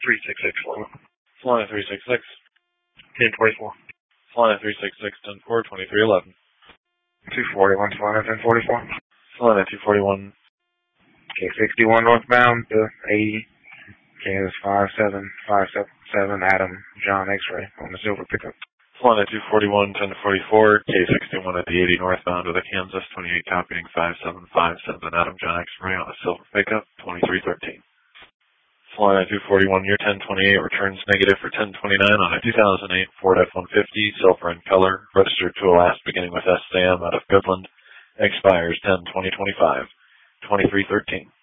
3664. Solana 366. 1024. Solana 366, 10-4, 2311. 241, Solana 1044. Solana 241. K61 northbound to 80. Kansas 57577, Adam John X-Ray on the silver pickup. Solana 241, 10-44, K61 at the 80 northbound to the Kansas 28 copying 5757, Adam John X-Ray on a silver pickup, 2313. Solana 241, year 1028 returns negative for 1029 on a 2008 Ford F-150, silver in color, registered to a last beginning with SAM out of Goodland, expires 10-2025, 2313.